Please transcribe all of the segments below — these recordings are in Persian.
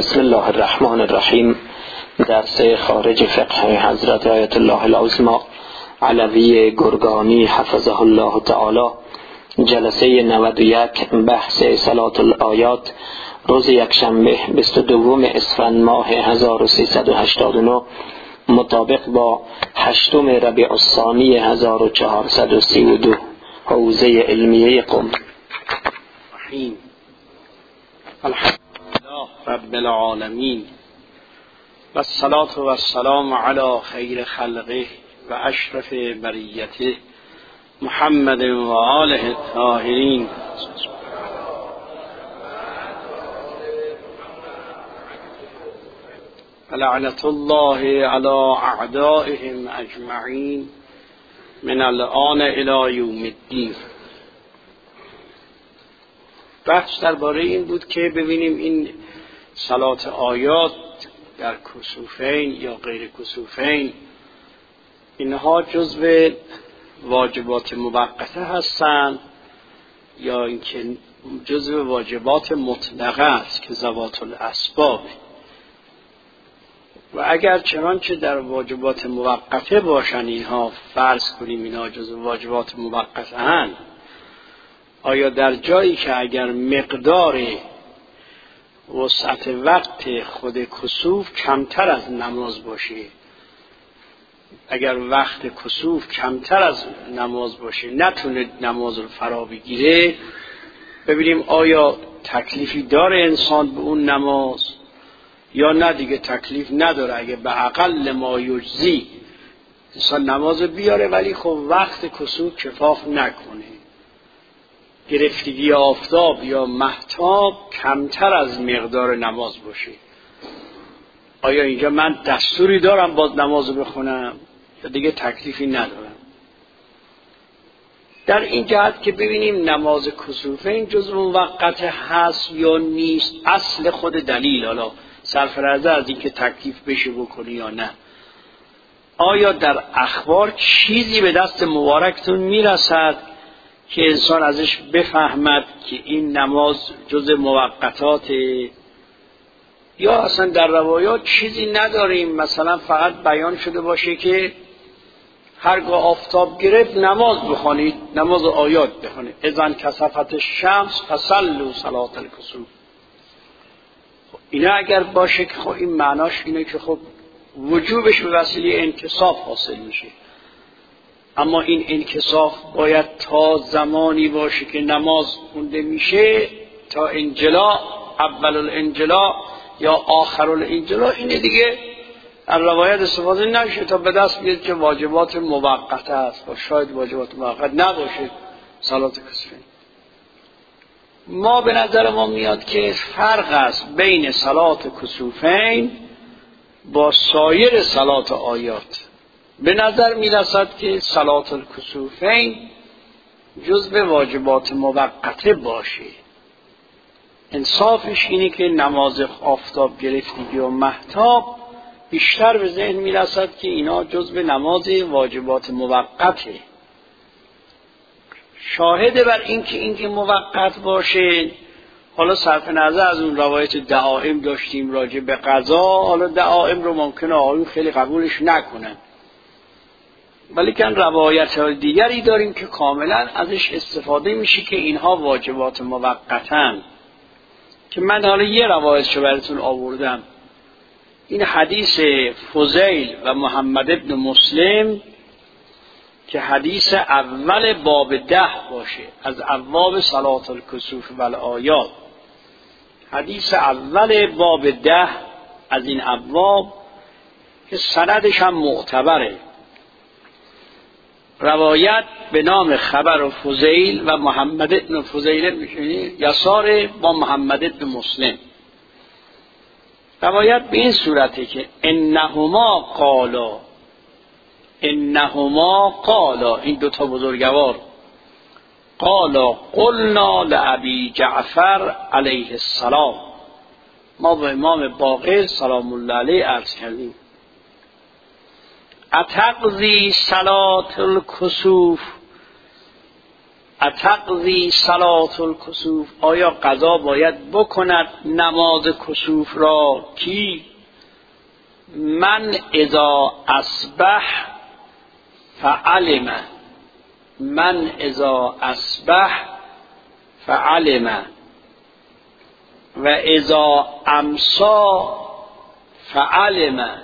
بسم الله الرحمن الرحیم. درس خارج فقه حضرت آیت الله العظمی علوی گرگانی حفظه الله تعالی، جلسه 91، بحث صلاة الآیات، روز یکشنبه 22 اسفند ماه 1389 مطابق با 8 ربیع الثانی 1432 حوزه علمیه قم. الحمدلله رب العالمین و الصلاة و السلام علی خیر خلقه و اشرف بریته محمد و آله الطاهرین. لعنت الله علی اعدائهم اجمعین من الآن الی یوم الدین. بحث درباره این بود که ببینیم این صلات آیات در کسوفین یا غیر کسوفین اینها جزو واجبات موقته هستند یا اینکه جزو واجبات مطلقه است که ذوات الاسباب. و اگر چنانچه در واجبات موقته باشن اینها، فرض کنیم اینها جزو واجبات موقته هستند، آیا در جایی که اگر مقدار وسعت وقت خود کسوف کمتر از نماز باشه، اگر وقت کسوف کمتر از نماز باشه نتونه نماز رو فرا بگیره، ببینیم آیا تکلیفی داره انسان به اون نماز یا نه دیگه تکلیف نداره. اگه به اقل ما یجزی انسان نماز بیاره ولی خب وقت کسوف کفاف نکنه، گرفتگی آفتاب یا مهتاب کمتر از مقدار نماز باشه، آیا اینجا من دستوری دارم باز نماز بخونم یا دیگه تکلیفی ندارم؟ در این جهت که ببینیم نماز کسوفین جز موقت هست یا نیست، اصل خود دلیل، حالا صرف نظر از این که تکلیف بشه بکنی یا نه، آیا در اخبار چیزی به دست مبارکتون میرسد که انسان ازش بفهمد که این نماز جز موقتات، یا اصلا در روایات چیزی نداریم، مثلا فقط بیان شده باشه که هرگاه آفتاب گرفت نماز بخوانید، نماز آیات بخوانید، اذن کسفت الشمس فصلوا صلاة الکسوف. اینا اگر باشه که خب این معناش اینه که خب وجوبش به وسیله انکساف حاصل میشه، اما این انکساف باید تا زمانی باشه که نماز خونده میشه، تا انجلا، اول الانجلا یا آخر الانجلا، اینه دیگه از روایت استفاده نشه تا به دست بیاد که واجبات موقته است و شاید واجبات موقت نباشه صلات کسوفین. ما به نظر ما میاد که فرق است بین صلات کسوفین با سایر صلات آیات. به نظر میرسد که صلات الکسوفین جزء واجبات موقته باشه. انصافش اینه که نماز آفتاب گرفتگی و مهتاب بیشتر به ذهن میرسد که اینا جزء نماز واجبات موقته. شاهد بر اینکه موقت باشه، حالا صرف نظر از اون روایت دعائم داشتیم راجع به قضا، حالا دعائم رو ممکنه آقایون خیلی قبولش نکنن، ولی که روایت دیگری داریم که کاملا ازش استفاده میشه که اینها واجبات موقتن، که من حالا یه روایتشو براتون آوردم. این حدیث فضیل و محمد ابن مسلم که حدیث اول باب 10 باشه از ابواب صلات الکسوف و الآیات، حدیث اول باب 10 از این ابواب که سندش هم معتبره، روایت به نام خبر فضیل و محمد ابن فضیل میشونی یسار با محمد ابن مسلم. روایت به این صورته که انهما قالا، این دوتا بزرگوار، قالا قلنا لأبی جعفر علیه السلام، ما به امام باقر سلام الله علیه عرض کردیم، اتقضی صلاة الکسوف، اتقضی صلاة الکسوف، آیا قضا باید بکند نماز کسوف را؟ کی؟ من اذا اصبح فعلم، من اذا اصبح فعلم و اذا امسا فعلم.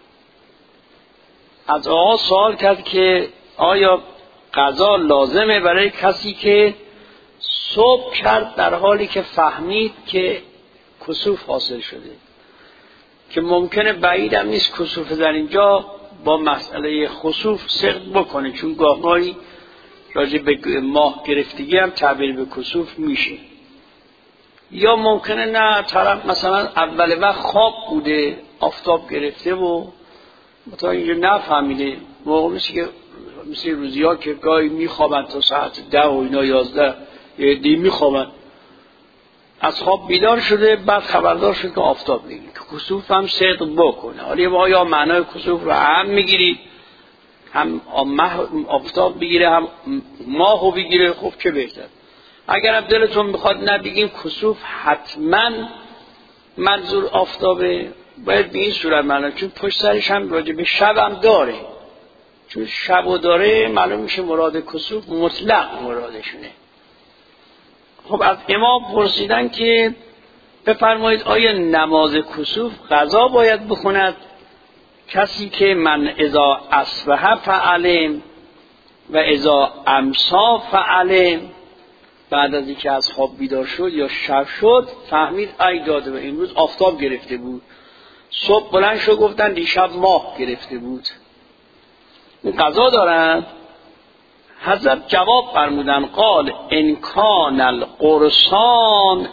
از آقا سوال کرد که آیا قضا لازمه برای کسی که صبح کرد در حالی که فهمید که کسوف حاصل شده، که ممکنه بعید هم نیست کسوف در اینجا با مسئله خسوف صدق بکنه، چون گاهی راجع به ماه گرفتگی هم تعبیر به کسوف میشه. یا ممکنه نه طرف مثلا اول وقت خواب بوده، آفتاب گرفته و تا اینجا نفهمیده، موقع میشه که مثل روزی ها که گاهی میخوابن تا ساعت 10 و اینا 11 دی میخوابن، از خواب بیدار شده بعد خبردار شد که آفتاب میگیره، که کسوف هم صدق بکنه. حالا یا معنای کسوف رو هم میگیرید، هم آفتاب بگیره هم ماهو بگیره، خب چه بهتر. اگر هم دلتون میخواد نبگیم کسوف حتما منظور آفتابه، باید به این صورت معلوم، چون پشت سرش هم راجع به شب هم داره، چون شبو داره معلوم میشه مراد کسوف مطلق مرادشونه. خب از امام پرسیدن که بفرمایید آیا نماز کسوف قضا باید بخوند کسی که من اذا اصبح فعلم و اذا امسا فعلم، بعد از اینکه از خواب بیدار شد یا شب شد فهمید ای داده و این روز آفتاب گرفته بود، صبح بلند شد گفتن دیشب ماه گرفته بود، این قضا دارن؟ حضرت جواب فرمودن قال ان کان القرصان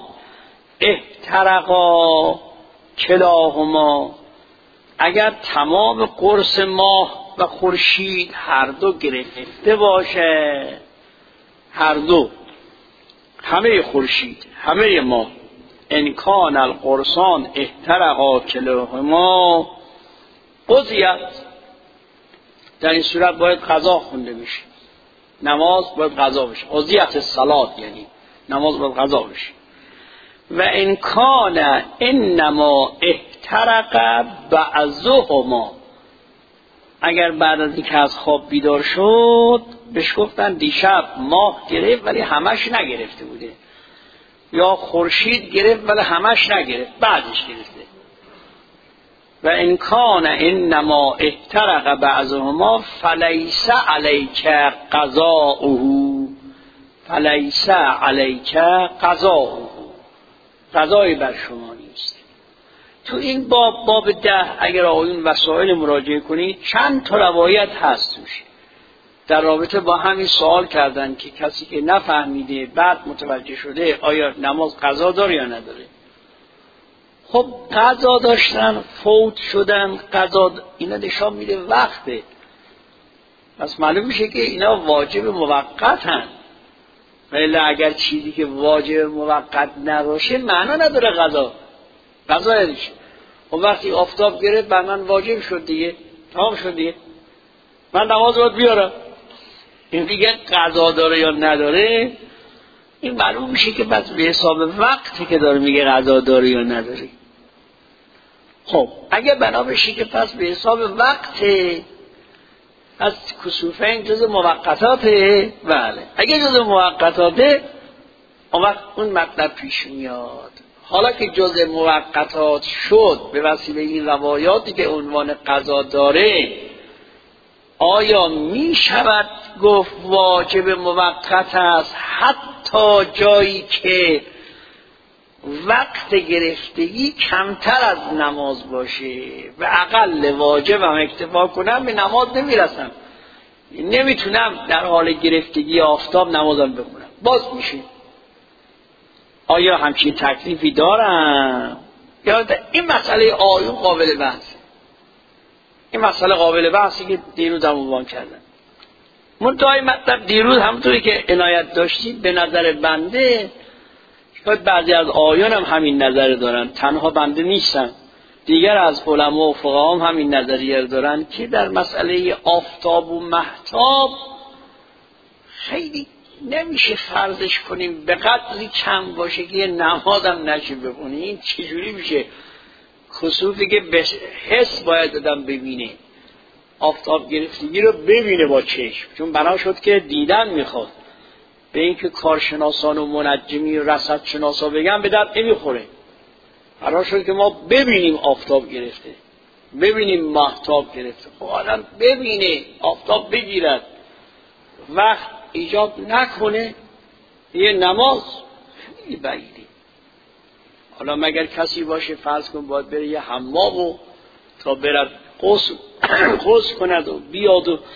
احترقا کلاهما، اگر تمام قرص ماه و خورشید هر دو گرفته باشه، هر دو، همه خورشید همه ماه، ان کان القرصان احترقا کلاهما قضیت، در این صورت باید قضا خونده بشه، نماز باید قضا بشه، قضیت الصلاة یعنی نماز باید قضا بشه. و ان کان انما احترق بعضهما، اگر بعد از اینکه از خواب بیدار شد بهش گفتن دیشب ماه گرفت ولی همش نگرفته بوده، یا خورشید گرفت ولی همش نگرفت بعدش گرفته. و ان کان انما احترق بعضهما فلیس علیک قضاؤه، فلیس علیک قضاؤه، قضایی بر شما نیست. تو این باب 10 اگر آقایون وسائل مراجعه کنید چند تا روایت هست توش در رابطه با همین سوال کردن که کسی که نفهمیده بعد متوجه شده آیا نماز قضا داره یا نداره. خب قضا داشتن، فوت شدن، قضا اینا نشان میده وقته، پس معلوم میشه که اینا واجب موقتن، ولی اگر چیزی که واجب موقت نباشه معنا نداره قضا نمیشه. خب وقتی آفتاب گرفت بر من واجب شد دیگه، تمام شد دیگه، من نماز باید بیارم. این دیگه قضا داره یا نداره این معلوم میشه که بس به حساب وقتی که داره میگه قضا داره یا نداره. خب اگه بنا بشه که پس به حساب وقته، از کسوفین جز موقتاته، بله اگه جز موقتاته اون مطلب پیش میاد. حالا که جز موقتات شد به وسیله این روایاتی که عنوان قضا داره، آیا می شود گفت واجب موقت است حتی جایی که وقت گرفتگی کمتر از نماز باشه و اقل واجبم اکتفا کنم به نماز نمیرسم، نمیتونم در حال گرفتگی آفتاب نمازم بخونم، باز میشه. آیا همچین تکلیفی دارم؟ یا این مسئله آیون قابل بحثه، این مسئله قابل بحثی که دیروز هم عنوان کردن. منتهای مطلب دیروز همونطوری که عنایت داشتید به نظر بنده شاید بعضی از آیان هم همین نظر دارن، تنها بنده نیستن، دیگر از علما و فقها هم همین نظریه دارن که در مسئله آفتاب و مهتاب خیلی نمیشه فرضش کنیم به قدری کم باشه که یه نمازم نشه بخونی. این چجوری میشه؟ خسوفی که به حس باید آدم ببینه، آفتاب گرفتگی رو ببینه با چشم، چون بنا شد که دیدن میخواد. به اینکه کارشناسان و منجمی و رصدشناسا بگن به درد نمیخوره. بنا شد که ما ببینیم آفتاب گرفته، ببینیم ماهتاب گرفته. خب آدم ببینه، آفتاب بگیرد، وقت ایجاب نکنه، یه نماز خیلی بعیده. حالا مگر کسی باشه فرض کن باید بره یه حمام و تا برد غسل کند و بیاد و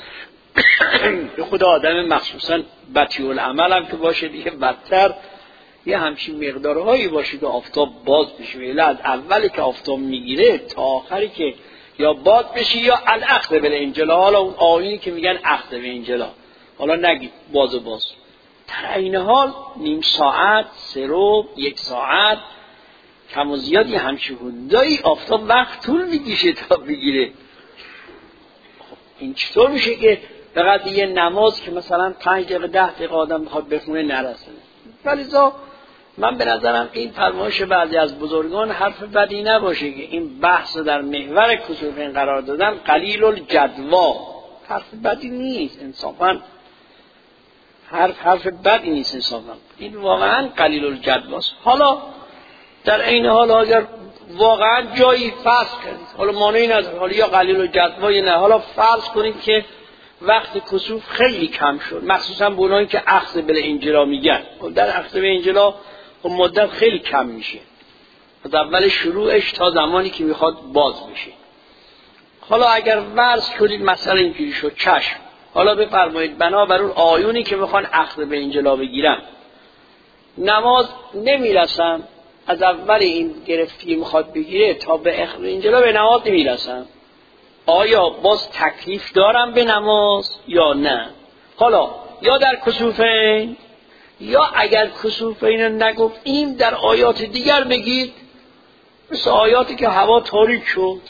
به خدا آدم مخصوصا بطیء العمل هم که باشه دیگه بدتر، یه همچین مقدارهایی باشه که آفتاب باز بشه. ولی از اولی که آفتاب میگیره تا آخری که یا باد بشه یا الاخذ بالانجلا. حالا اون آیینی که میگن اخذ بالانجلا، حالا نگید باز در این حال نیم ساعت، 3 ربع، 1 ساعت کم و زیاد یه همچین حدودایی آفتاب وقت طول میکشه تا بگیره. خب این چطور میشه که فقط یه نماز که مثلا 5 دقیقه 10 دقیقه آدم بخواد بخونه نرسه؟ ولیزا من به نظرم این فرمایش بعضی از بزرگان حرف بدی نباشه که این بحث در محور کسوفین قرار دادن. قلیل الجدوا حرف بدی نیست انصافا، حرف بدی نیست انصافا، این واقعا قلیل الجدواست. حالا در این حال اگر واقعا جایی فرض کنید، حالا مانعی نداره، حالا یا قلیل الجدوا یا نه، حالا فرض کنید که وقت کسوف خیلی کم شد، مخصوصا به اونایی که اخذ بالانجلا میگن. در اخذ بالانجلا مدت خیلی کم میشه، از اول شروعش تا زمانی که میخواد باز بشه. حالا اگر فرض کنید مثلا اینجوری شد، چشم، حالا بفرمایید بنابر اون آیونی که میخوان اخذ بالانجلا بگیرن نماز نمیرسن، از اول این گرفتی میخواد بگیره تا به اخذ بالانجلا به نماز نمیرسن، آیا باز تکلیف دارم به نماز یا نه؟ حالا یا در کسوفین، یا اگر کسوفین رو نگفتیم در آیات دیگر بگید، مثل آیاتی که هوا تاریک شد،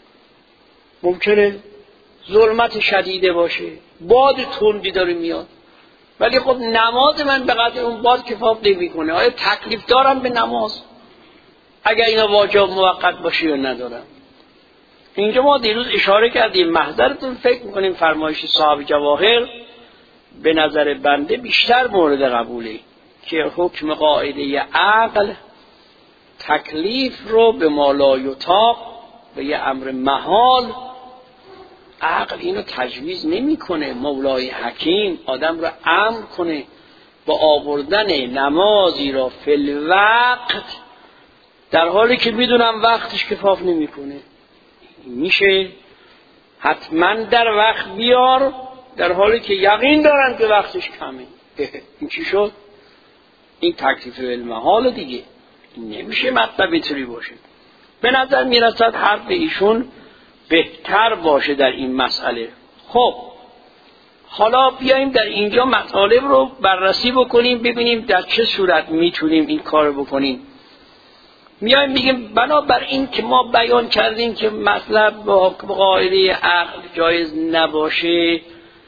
ممکنه ظلمت شدیده باشه، باد تندی داره میاد، ولی خب نماز من به قدر اون باد کفایت نمیکنه. آیا تکلیف دارم به نماز اگر اینا واجب موقت باشه یا ندارم؟ اینجا ما دیروز اشاره کردیم، محضرتون فکر میکنیم فرمایش صاحب جواهر به نظر بنده بیشتر مورد قبوله که حکم قاعده عقل تکلیف رو به ما لا یطاق به یه امر محال، عقل اینو تجویز نمیکنه. مولای حکیم آدم رو امر کنه با آوردن نمازی را فی الوقت در حالی که میدونم وقتش کفاف نمیکنه. میشه حتما در وقت بیار در حالی که یقین دارن که وقتش کمه. این چی شد؟ این تکلیف المحال دیگه، نمیشه مطلب اینطوری باشه. به نظر میرسد حرف ایشون بهتر باشه در این مسئله. خب حالا بیاییم در اینجا مطالب رو بررسی بکنیم، ببینیم در چه صورت میتونیم این کار بکنیم. میایم میگیم بنابر این که ما بیان کردیم که مطلب با قاعده عقل جایز نباشه،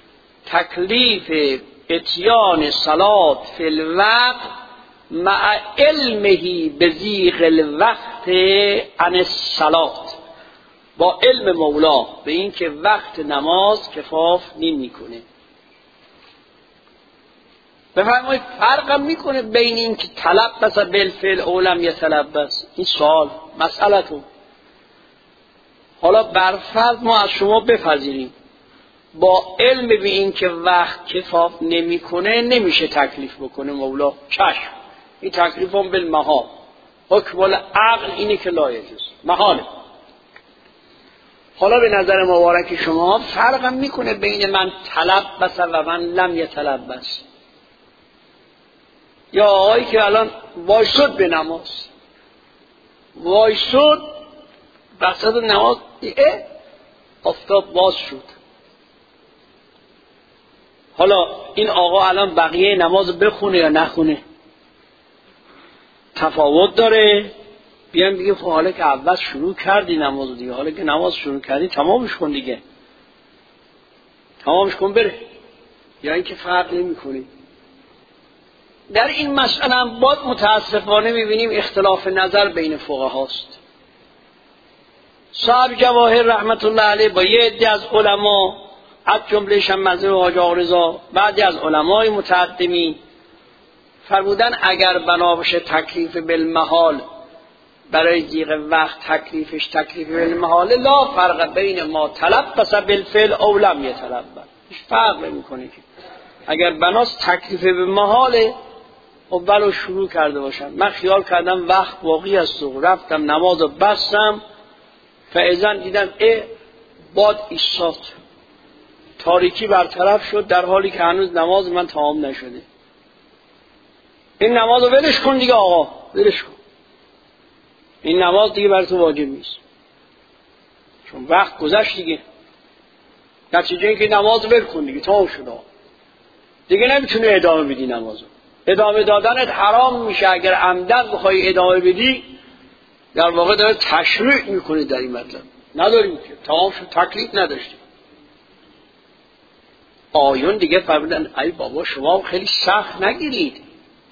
تکلیف اتیان صلات فی الوقت مع علمه بزیغ الوقت عن الصلات، با علم مولا به این که وقت نماز کفاف نمیکنه. بفرمایید فرقم میکنه بین این که طلب بس بالفعل اولم یا طلب بس، این سوال مسئله تو. حالا برفرض ما از شما بپذیریم با علم به این که وقت کفاف نمیکنه نمیشه تکلیف بکنه مولا، چشم، این تکلیف هم بالمحال، حکم العقل اینه که لا یجوز، محاله. حالا به نظر مبارک شما فرقم میکنه بین من طلب بس و من لم یطلب بس، یا آقایی که الان وایسد به نماز، وایسد وسط نماز آفتاب باز شد. حالا این آقا الان بقیه نماز بخونه یا نخونه تفاوت داره. بیان بگیم خب حالا که اول شروع کردی نماز دیگه، حالا که نماز شروع کردی تمامش کن دیگه، تمامش کن بره، یا اینکه فرق نمی کنی. در این مسئله هم باز متاسفانه میبینیم اختلاف نظر بین فقهاست. صاحب جواهر رحمت الله علیه با یه عده از علما، از جمله‌شان مذهب حاج آقا رضا، بعضی از علمای متقدمین فرمودن اگر بنا باشه تکلیف بالمحال برای ضیق وقت تکلیفش تکلیف بالمحال، لا فرق بین ما تلبس بالفعل او لم یتلبس، هیچ فرق نمی‌کنه که اگر بناست تکلیف بالمحال اولو شروع کرده باشم. من خیال کردم وقت باقی است و رفتم نمازو بستم، فاذا دیدم باد ایستاد، تاریکی برطرف شد، در حالی که هنوز نماز من تمام نشده. این نمازو ولش کن دیگه آقا، ولش کن، این نماز دیگه بر تو واجب نیست، چون وقت گذشت دیگه. نتیجه این که نماز ول کن دیگه، تمام شد دیگه، نمیتونی ادامه بدی نمازو. ادامه دادنت حرام میشه. اگر عمدن بخوای ادامه بدی در واقع داره تشریع میکنه در این مطلب. نداریم که تمام شد، تکلیف نداشتیم. آیون دیگه فرمودن ای بابا شما خیلی سخت نگیرید،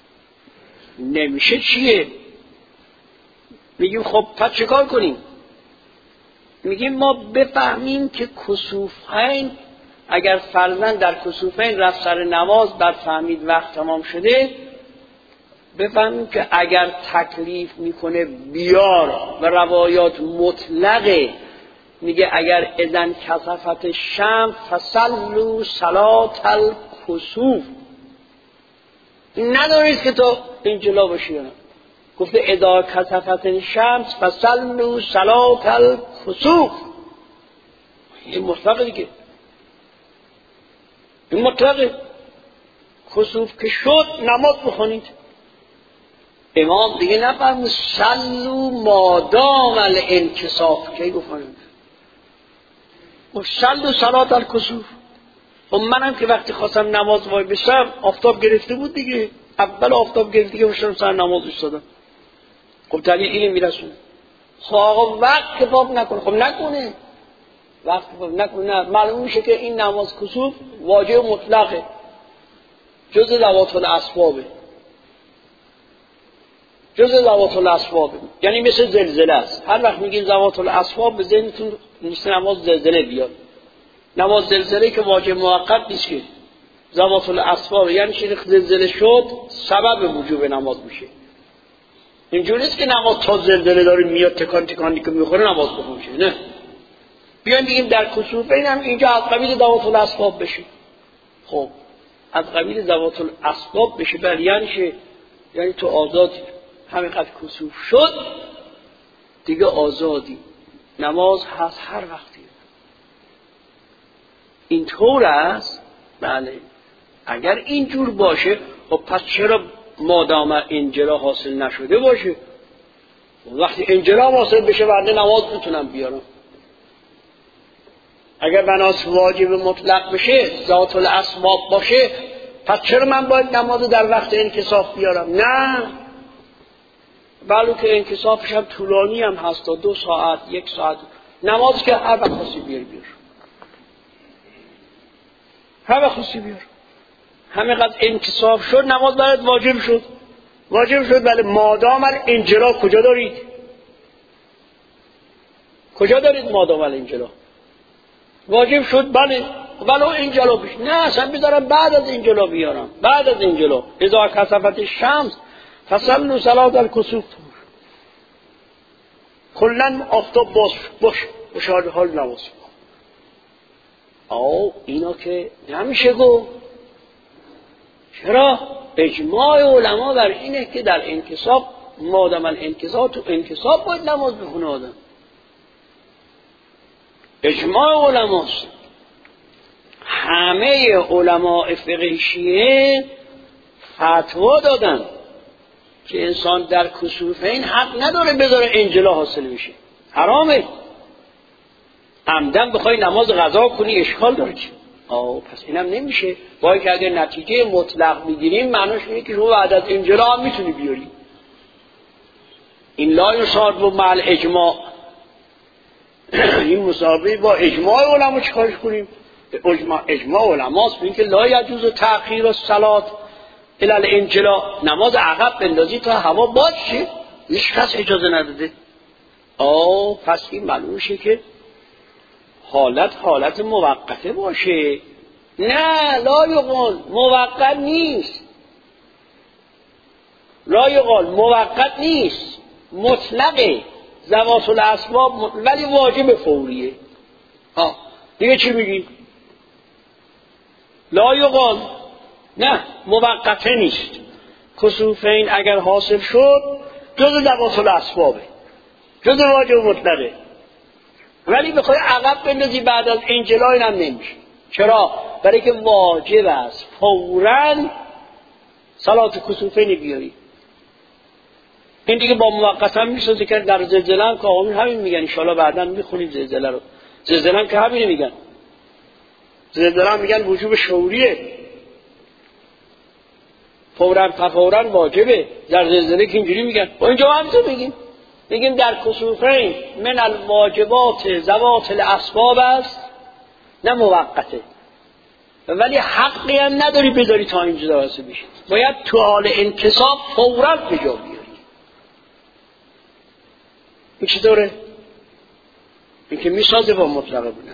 نمیشه چیه؟ میگیم خب پس چه کار کنیم؟ میگیم ما بفهمیم که کسوفین، اگر فرضاً در کسوفین رفت سر نماز بعد فهمید وقت تمام شده، بفهمیم که اگر تکلیف میکنه بیار و روایات مطلقه، میگه اگر اذن کسفت الشمس فصلوا صلاة الکسوف، ندارید که تو این جلا باشی یا نه. گفته اذا کسفت الشمس فصلوا صلاة الکسوف، این مطلقه دیگه، این مطلقه. کسوف که شد نماز بخونید. امام دیگه نفرمود صلوا مادام الانکساف، کی گفتند صلوا صلاة الکسوف. خب منم که وقتی خواستم نماز وای بشم آفتاب گرفته بود دیگه، اول آفتاب گرفته که بشم سر نماز ایستادم. خب طبیعی اینو میرسونه. خب آقا وقت کفاف نکنه، خب نکنه، وقت کفاف نکنه، معلوم میشه که این نماز کسوف واجب مطلقه، جز ذوات الاسبابه، جز ذوات الاسبابه. یعنی مثل زلزله است. هر وقت میگین ذوات الاسباب به ذهنتون مثل نماز زلزله بیاد. نماز زلزله که واجب موقت نیست که، ذوات الاسباب یعنی چیزی که زلزله شد سبب وجوب نماز میشه. اینجوری نیست که نماز تا زلزله داره میاد تکان تکانی که میخوره نماز بخون شه، نه. بیاین بگیم در کسوف اینم اینجا از قبیل ذوات الاسباب بشه. خب از قبیل ذوات الاسباب بشه بل یعنی تو آزادی، همینقدر کسوف شد دیگه آزادی، نماز هست هر وقتی. اینطور است. بله اگر اینجور باشه خب پس چرا مادام انجلا حاصل نشده باشه؟ وقتی انجلا حاصل بشه بعد نماز میتونم بیارم. اگر بناس واجب مطلق بشه، ذات الاسباب باشه، پس چرا من باید نماز در وقت انکساف بیارم؟ نه، بلو که انکسافش هم طولانی هم هست تا 2 ساعت 1 ساعت، نماز که هر وقت خواستی بیار، هر وقت خواستی بیار. همینقدر انکساف شد نماز برات واجب شد، بله. مادام الانجلا کجا دارید؟ کجا دارید مادام الانجلا؟ واجب شد بله، ولو انجلا بش، نه اصلا بذارم بعد از انجلا بیارم، بعد از انجلا. اذا کسفت الشمس فصلوا صلاة الکسوف، کلن آفتاب باش حال نماز. اینا که نمیشه گفت. چرا؟ اجماع علما بر اینه که در انکساف مادام الانکساف تو انکساف باید نماز بخونه آدم. اجماع علماست. همه علماء فقه شیعه فتوا دادن که انسان در کسوفین حق نداره بذاره انجلا حاصل بشه، حرامه. عمدن بخوای نماز قضا کنی اشکال داره چی؟ پس اینم نمیشه. باید که اگر نتیجه مطلق میگیریم معناش اینه که رو بعد از انجلا هم میتونی بیاری. این لا یصاد و مع اجماع، این مسابقه با اجماع علما چیکارش کنیم؟ اجماع علماست این که لا یجوز تأخیر الصلاة علل انجلا نماز عقب بندازی تا هوا باشه، هیچ کس اجازه نداده. پس این معلوم شه که حالت موقته باشه. نه، لا یقال موقت نیست، لا یقال موقت نیست، مطلقه، ذوات الاسباب ولی واجب فوریه. دیگه چی میگی؟ لا یقال نه موقته نیست. کسوفین اگر حاصل شد جز ذوات الاسبابه، جز واجب مطلقه، ولی بخوای عقب بندازی بعد از انجلا اینم نمیشه. چرا؟ برای که واجب است فوراً صلات کسوفین بیاری. این دیگه با موقت هم میشه که در زلزله هم که همین میگن، ان شاءالله بعداً میخونید زلزله رو. زلزله هم که همین میگن، زلزله هم میگن وجوب شعوریه، فوراً واجبه. در زلزله که اینجوری میگن، با اینجا هم تو میگیم در کسوفین من الواجبات ذوات الاسباب است، نه موقته، ولی حقی هم نداری بذاری تا اینجا واسه بشه، باید تو حال انتصاب فوراً به جا بیاری. این چطوره؟ این که میسازه با مطلقه بودن.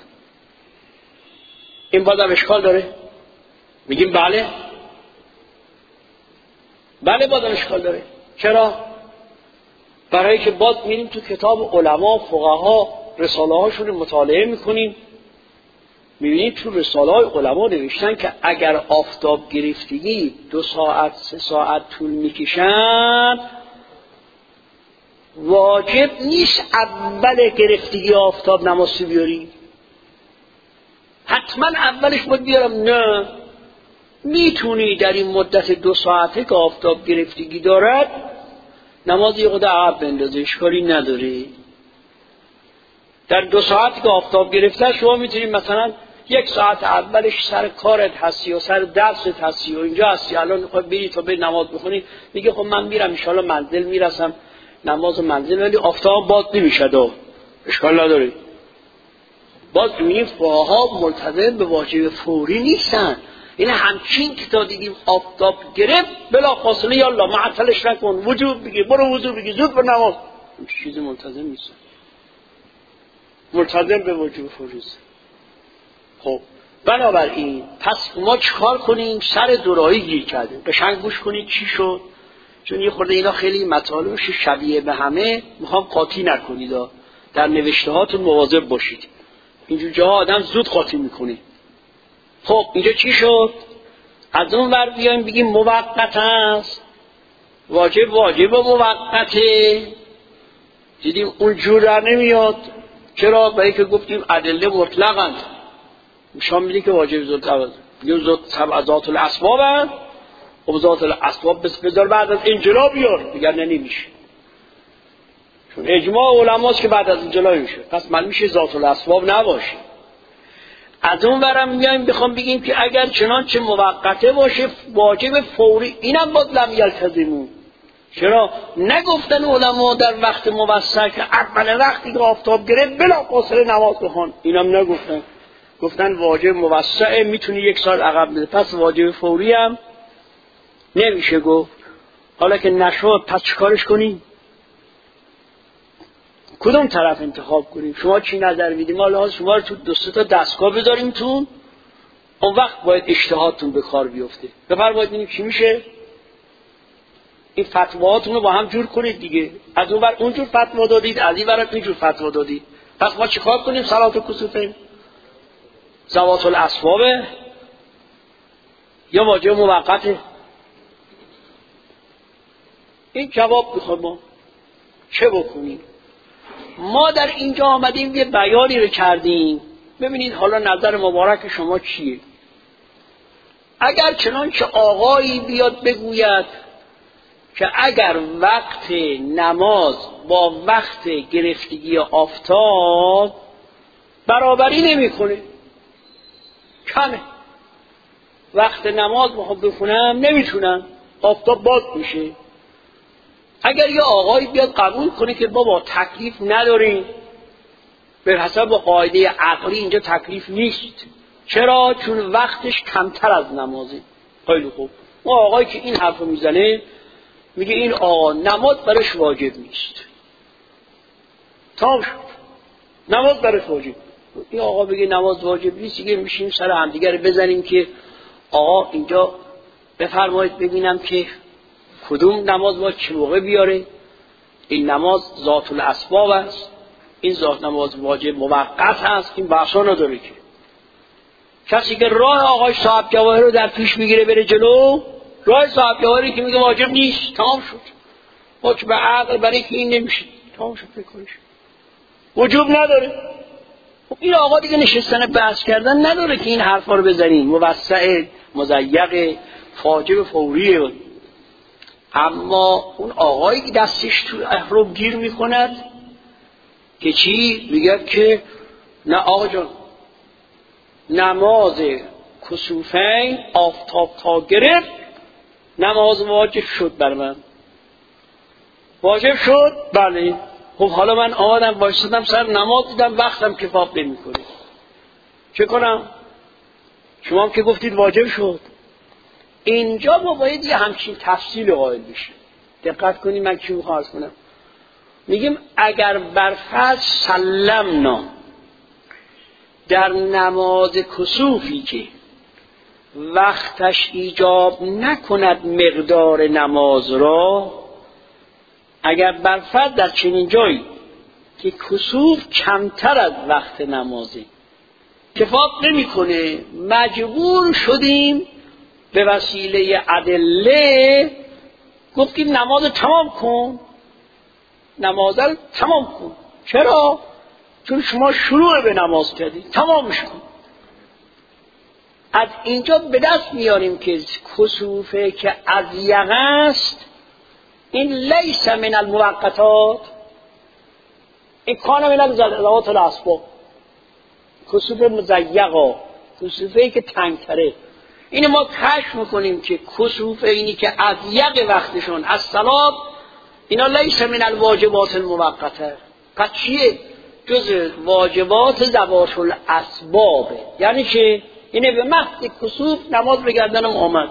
این بازم اشکال داره؟ میگیم بله بازم اشکال داره. چرا؟ برای که باز میریم تو کتاب علما فقها رساله هاشون مطالعه میکنیم، میبینید تو رساله های علما نوشتن که اگر آفتاب گرفتگی 2 ساعت 3 ساعت طول میکشن، واجب نیست اول گرفتگی آفتاب نماز بیاری، حتما اولش باید بیارم. نه، میتونی در این مدت 2 ساعته که آفتاب گرفتگی دارد نماز یه خود عقب بندازی، اشکالی نداره. در 2 ساعتی که آفتاب گرفته شما میتونی مثلا 1 ساعت اولش سر کارت هستی و سر درست هستی و اینجا هستی، الان میخوای بری تا به نماز بخونی، میگه خب من میرم ان شاءالله منزل میرسم نماز منزل، ولی آفتاب باد نمیشه، اشکال نداره. باز میگیم فقها ملتزم به واجب فوری نیستن. این همچین که تا دیدیم آفتاب گرفت بلا فاصله یالا معطلش نکن، وجوب بگی، برو وضو بگی، زود به نماز. این چیز ملتزم نیستن، ملتزم به واجب فوری است. خب بنابراین پس ما چیکار کنیم؟ سر دورایی گیر کردیم. قشنگ گوش کنید چی شد، چون یه خورده اینا خیلی مطالبش شبیه به همه، میخوام قاطی نکنید، در نوشته هاتون مواظب باشید، اینجور جاها آدم زود قاطی میکنه. خب اینجا چی شد؟ از اون ور بیایم بگیم موقت است، واجب و موقته. دیدیم اون جور در نمیاد. چرا؟ برای که گفتیم ادله مطلقاً نشان میده که واجب زود عوض، بگیم زود ذات الاسباب هست، خب ذات الاسباب بذار بعد از انجلا بیار، دیگر نمیشه، چون اجماع علماست که بعد از انجلا میشه، پس من میشه ذات الاسباب نباشه. از اون ورم میایم بخوام بگیم که اگر چنانچه موقته باشه واجب فوری، اینم باز لم یلتزمون. چرا؟ نگفتن علما در وقت موسع که اول وقتی که آفتاب گرفت بلا فاصله نماز بخوان، اینم نگفتن، گفتن واجب موسعه، میتونی 1 سال عقب بده، پس واجب فوری هم نمیشه گفت. حالا که نشد پس چیکارش کنیم؟ کدوم طرف انتخاب کنیم؟ شما چی نظر میدیم؟ حالا شما رو تو 2-3 تا دستگاه بذاریم تون، اون وقت باید اجتهادتون به کار بیفته. بفرمایید ببینیم چی میشه. این فتواهاتون رو با هم جور کنید دیگه. از اون ور اونجور فتوا دادید، از این ور اینجور فتوا دادید. پس ما چیکار کنیم؟ صلات کسوفین ذوات الاسبابه یا واجب موقته؟ این جواب میخواد ما چه بکنیم؟ ما در اینجا آمدیم یه بیانی رو کردیم، ببینید حالا نظر مبارک شما چیه. اگر چنانچه آقایی بیاد بگوید که اگر وقت نماز با وقت گرفتگی آفتاب برابری نمیکنه، کمه، وقت نماز بخوام بخونم نمیتونم، آفتاب باد میشه. اگر یه آقایی بیاد قبول کنه که بابا تکلیف نداریم، به حسب قاعده عقلی اینجا تکلیف نیست. چرا؟ چون وقتش کمتر از نمازه. خیلی خوب، اون آقایی که این حرفو میزنه میگه این آقا نماز برش واجب نیست. تمام شد، نماز برش واجب. این آقا بگه نماز واجب نیست، دیگه میشیم سر همدیگه رو بزنیم که آقا اینجا بفرمایید ببینم که کدوم نماز باید چه موقع بیاره. این نماز ذات الاسباب است، این ذات نماز واجب موقت هست، این بحثا نداره. که کسی که راه آقای صاحب جواهر رو در پیش میگیره بره جلو، راه صاحب جواهری که میگه واجب نیست، تمام شد. حکم به عقل برای که این نمیشه، تمام شد، بکنش وجوب نداره. این آقا دیگه نشستن بحث کردن نداره که این حرفا رو بزنیم، موسع مضیق واجب فوریه. اما اون آقایی که دستش تو احرام گیر میکند که چی؟ میگه که نه آقا جان، نماز کسوفین آفتاب تا گرفت نماز واجب شد بر من. واجب شد؟ بله. خب حالا من آمدم وایسادم سر نماز، دیدم وقتم کفایت نمیکنه، چه کنم؟ شما هم که گفتید واجب شد. اینجا ما باید یه همچین تفصیل قائل بشیم. دقت کنید من چی میخوام عرض کنم. میگیم اگر بر فرض سلمنا در نماز کسوفی که وقتش ایجاب نکند مقدار نماز را، اگر بر فرض در چنین جایی که کسوف کمتر از وقت نمازی کفایت نمیکنه، مجبور شدیم به وسیله ادله گفتیم نماز تمام کن، نماز رو تمام کن. چرا؟ چون شما شروع به نماز کردید، تمامش کن. از اینجا به دست میاریم که کسوفه که اضیق است این لیس من الموقتات، این کان من ذوات الاسباب. کسوف مضیقا، کسوفه که تنگتره، اینو ما کشف میکنیم که کسوف اینی که اضیق وقتشون از صلات اینا لیس من الواجبات الموقته. پس چیه؟ جز واجبات ذوات الاسبابه. یعنی که اینه به محض کسوف نماز بگردنم آمد،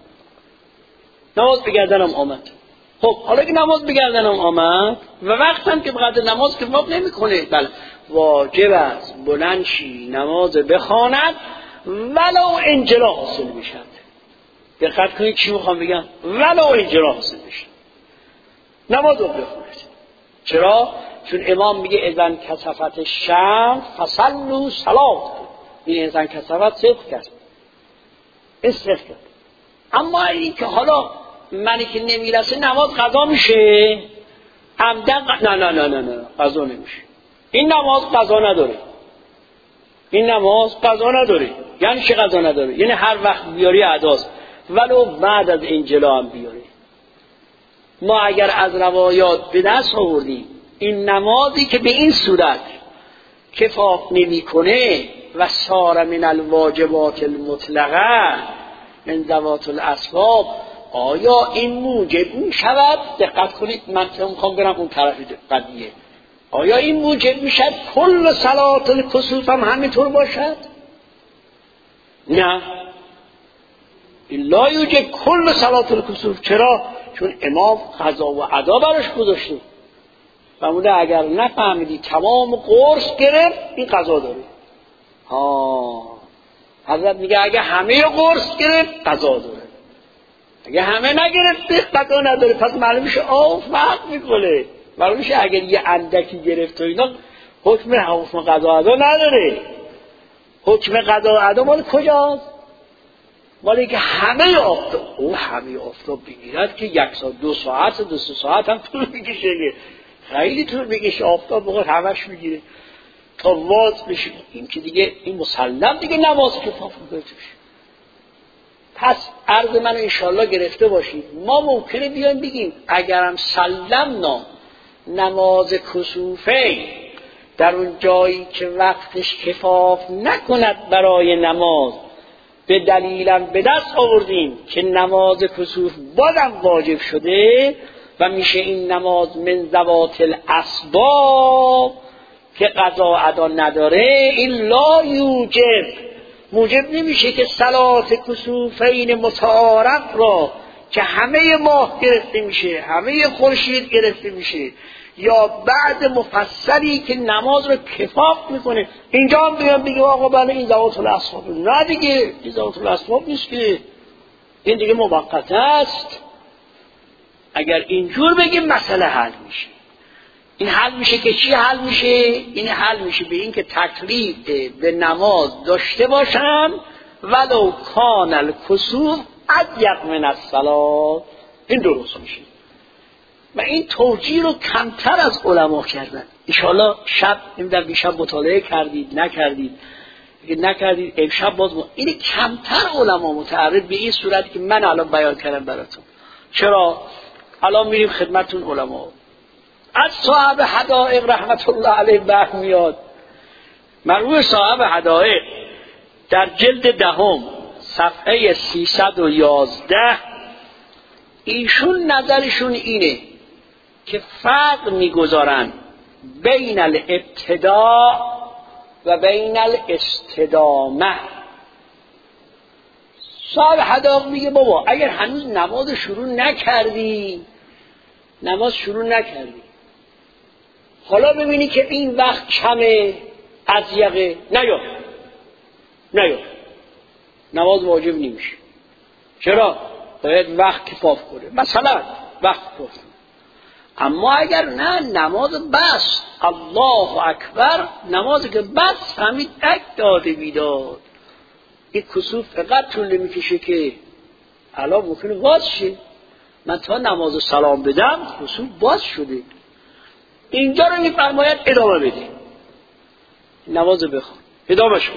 نماز بگردنم آمد. خب حالا که نماز بگردنم آمد و وقتم که بقدر نماز کفایت نمیکنه، بله واجب است بلند شی نماز بخواند ولو انجلا حاصل میشد. دقت کنید چی میخوام بگم، ولو انجلا حاصل میشد نماز رو بخونید. چرا؟ چون امام میگه اذن کسفت الشمس فصلوا صلات. این اذن کسفت صدق کرد، صدق کرد. اما این که حالا منی که نمیرسه نماز قضا میشه عمدن نه قضا نمیشه. این نماز قضا نداره، این نماز قضا نداره. یعنی چه قضا نداره؟ یعنی هر وقت بیاری اداست، ولو بعد از انجلا هم بیاری. ما اگر از روایات به دست آوردیم این نمازی که به این صورت کفایت نمیکنه و سار من الواجبات المطلقه من ذوات الاسباب، آیا این موجب می شود؟ دقت کنید من میخوام برم اون طرف قضیه. آیا این موجب می شود کل صلات الکسوف هم همینطور باشد؟ نه، لا یوجب کل صلات الکسوف. چرا؟ چون امام قضا و ادا براش گذاشته. فرموده اگر نفهمیدی تمام قرص گرفت این قضا داره. حضرت میگه اگه همه قرص گرفت قضا داره، اگه همه نگرفته قضا نداره. پس معلوم میشه فرق میکنه. معلوم میشه اگر یه اندکی گرفت و اینا حکم قضا ادا نداره. حکم قضا ادا مال کجاست؟ مالی که همه آفتاب، او همه آفتاب بگیرد که 1 ساعت 2 ساعت 2 ساعت هم طول میکشه، خیلی طول میکشه آفتاب بخور همش میگیره تا واز بشه. این که دیگه این مسلم دیگه نماز کفایت میکنه. پس عرض منو انشالله گرفته باشید. ما ممکنه بیایم بگیم اگرم سلمنا نماز کسوفه در اون جایی که وقتش کفایت نکند برای نماز به دلیلم به دست آوردیم که نماز کسوف بازم واجب شده و میشه این نماز من ذوات الاسباب که قضا ادا نداره. این لا یوجب موجب نمیشه که صلات کسوفین متعارف را که همه ماه گرفته میشه، همه خورشید گرفته میشه، یا بعد مفصلی که نماز رو کفاف میکنه، اینجا هم بگه آقا بله این ذوات الاسباب. نه دیگه این ذوات الاسباب نیست که، این دیگه موقت است. اگر اینجور بگیم مسئله حل میشه. این حل میشه که چی حل میشه؟ این حل میشه به این که تکلیف به نماز داشته باشم ولو کان الکسوف اضیق من الصلاة. این درست میشه. و این توجیه رو کمتر از علما کردن. انشاءالله شب نمیدونم دیشب مطالعه کردید نکردید، اگه نکردید امشب باز این کمتر علما متعرض به این صورتی که من الان بیان کردم براتون. چرا؟ الان میریم خدمتون علما. از صاحب حدائق رحمت الله علیه بحث میاد. مرحوم صاحب حدائق در جلد دهم صفحه 311 ایشون نظرشون اینه که فرق میگذارن بین الابتداء و بین الاستدامه. صاحب حدائق میگه بابا اگر هنوز نماز شروع نکردی، حالا ببینی که این وقت کمه اضیقه، نیاد نماز واجب نمیشه. چرا؟ باید وقت کفاف کنه، مثلا وقت کفاف کنه. اما اگر نه نماز بس، الله اکبر، نمازی که بس همین تک داده بیداد، این کسوف فقط طول میکشه که الان ممکنه باز شه. من تا نماز سلام بدم کسوف باز شده. اینجا رو میفرماید ادامه بده، نماز بخون، ادامه شده.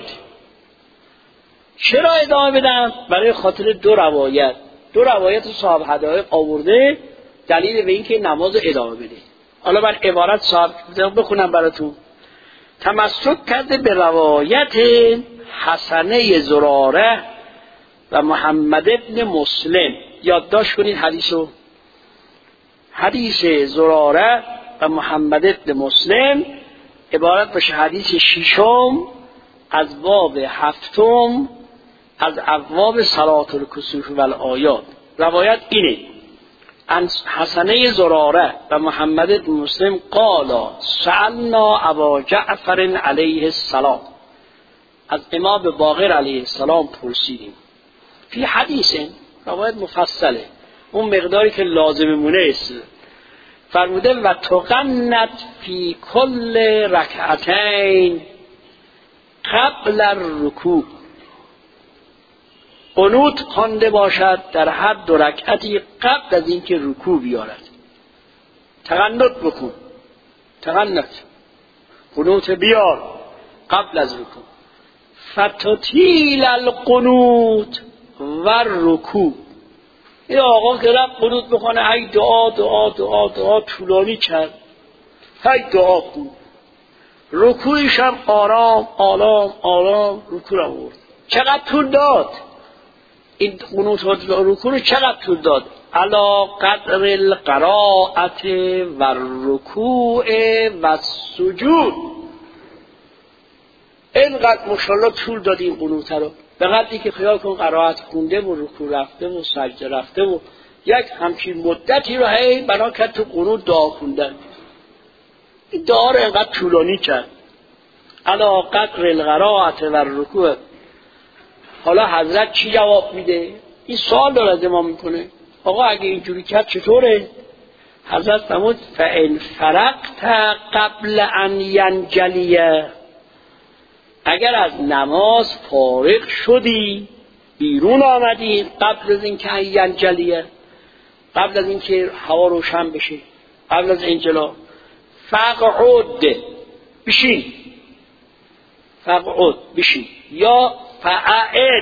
چرا ادامه بدم؟ برای خاطر دو روایت صاحب حدائق آورده دلیل به این که نماز ادامه بده. حالا من عبارت صاحب بخونم براتون. تمسک کرده به روایت حسنه زراره و محمد ابن مسلم. یادداشت کنید حدیثو. حدیث زراره و محمد ابن مسلم عبارت باشه حدیث ششم از باب هفتم از ابواب صلات الکسوف و الآیات. روایت اینه: حسنه زراره و محمد بن مسلم قالا سألنا ابا جعفر علیه السلام، از امام باقر علیه السلام پرسیدیم. فی حدیث، روایت مفصله، اون مقداری که لازم مونه است. فرموده و تقنت فی کل رکعتین قبل الرکوع، قنوت خوانده باشد در هر دو رکعتی قبل از اینکه رکوع بیارد. تقنت بکن، قنوت بیار قبل از رکوع. فتطیل القنوت و رکوع. این آقا که رفت قنوت بخونه، هی دعا طولانی کرد، هی دعا کن. رکوعش هم آرام رکوع را برد. چقدر طول داد این قنوت و رکوع رو؟ چقدر طول داد؟ علا قدر القراءت و الرکوع و السجود. اینقدر ماشاءالله طول داد این قنوت رو، به قدری که خیال کن قرائت خونده و رکوع رفته و سجده رفته و یک همچین مدتی رو هی بنا کرد تو قنوت دعا خوندن. این دعا رو اینقدر طولانی کرد، علا قدر القراءت و الرکوع. حالا حضرت چی جواب میده؟ این سوال داره از امام میکنه، آقا اگه اینجوری کرد چطوره؟ حضرت فرمود فإن فرغت قبل ان ینجلیه، اگر از نماز فارغ شدی، بیرون آمدی قبل از اینکه ینجلیه، قبل از اینکه هوا روشن بشه، قبل از انجلا، فقعد بشین یا فقعد.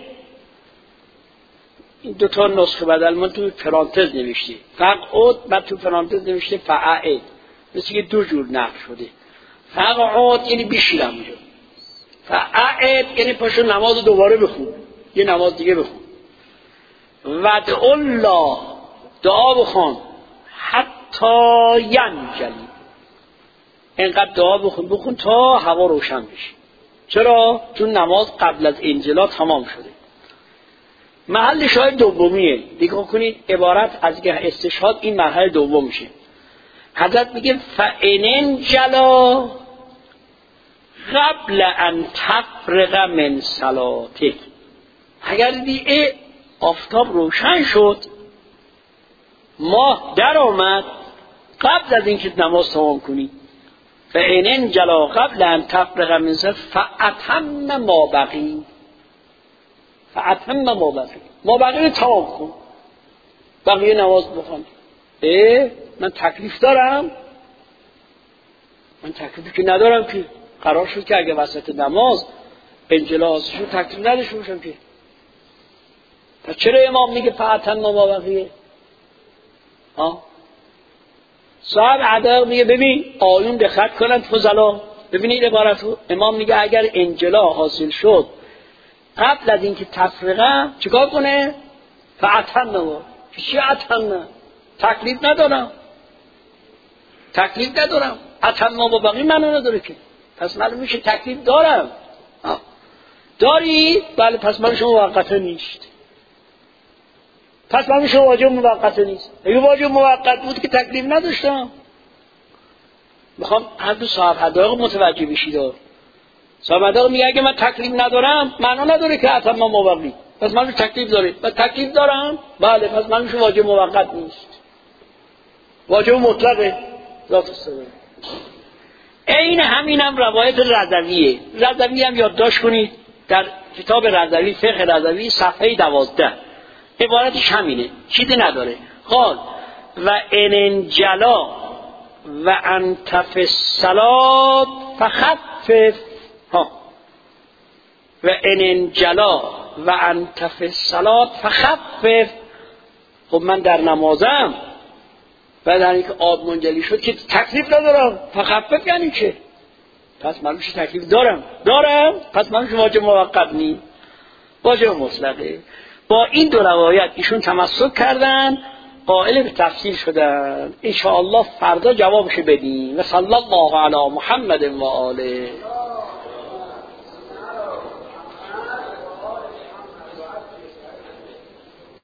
این دوتا نسخه بدل من تو پرانتز نوشته فقعد، بعد تو پرانتز نوشته فقعد، مثل که دو جور نقل شده. فقعد یعنی بشینم اونجا، فقعد یعنی پاشو نماز دوباره بخون، یه نماز دیگه بخون. ودع الله، دعا بخون، حتی ینجلی، اینقدر دعا بخون تا هوا روشن بشه. چرا؟ چون نماز قبل از انجلا تمام شده. محل شاهد دومیه. دیگه کنید عبارت از استشهاد این مرحله دوم میشه. حضرت میگه فَإِنْ جَلَا قبل ان تفرغ من صلاتک. اگر دیگه آفتاب روشن شد، ماه در آمد، قبل از اینکه نماز تمام کنی، فَإِنْ جَلَا قبل ان تفرغ من صلاتک فَأَتَمَّ ما بقی. فَأَتَمَّ ما بقی تمام کن، بقیه نماز بخوان. من تکلیف دارم؟ من تکلیفی که ندارم که. قرار شد که اگه وسط نماز انجلاسشون تکلیف نداشته باشم که. پس چرا امام میگه فَأَتَمَّ ما بقیه؟ صاحب عدق میگه ببین آیون دقت کنن فضلا، ببینید عبارتو. امام میگه اگر انجلا حاصل شد قبل از اینکه تفرقه چیکار کنه؟ فَأَتَمَّ ما. چی اتم؟ تکلیف ندارم. اتم ما بقیه منو نداره که. پس معلوم میشه تکلیف دارم. داری؟ بله. پس من شما موقته نیست. پس من شما واجب موقته نیست. اگه واجب موقت بود که تکلیف نداشتم. میخوام هر دو صاحب حداقل متوجه بشید. صاحب حداقل میگه اگه من تکلیف ندارم معنا نداره که اتم ما بقیه. پس من تکلیف داره. من تکلیف دارم؟ بله. پس من شما واجب موقت نیست. واجب مطلقه. ذات الصدر. این همینم روایت رضویه. رضوی هم یادداشت کنید در کتاب رضوی، فقه رضوی، صفحه 12. عبارتش همینه، چیزی نداره. قال و انجلا و انت فی الصلاة فخفف. و انجلا و انت فی الصلاة فخفف. خب من در نمازم، بعد اینکه آب منجلی شد که تکلیف ندارم. فخفف یعنی چه؟ پس من میشه تکلیف دارم. پس من میشه واجب موقت نی، واجب مطلقه. با این دو روایت ایشون تمسک کردن، قائل به تفسیر شدن. ان شاء الله فردا جوابش بدیم. و صلی الله علی محمد و آله.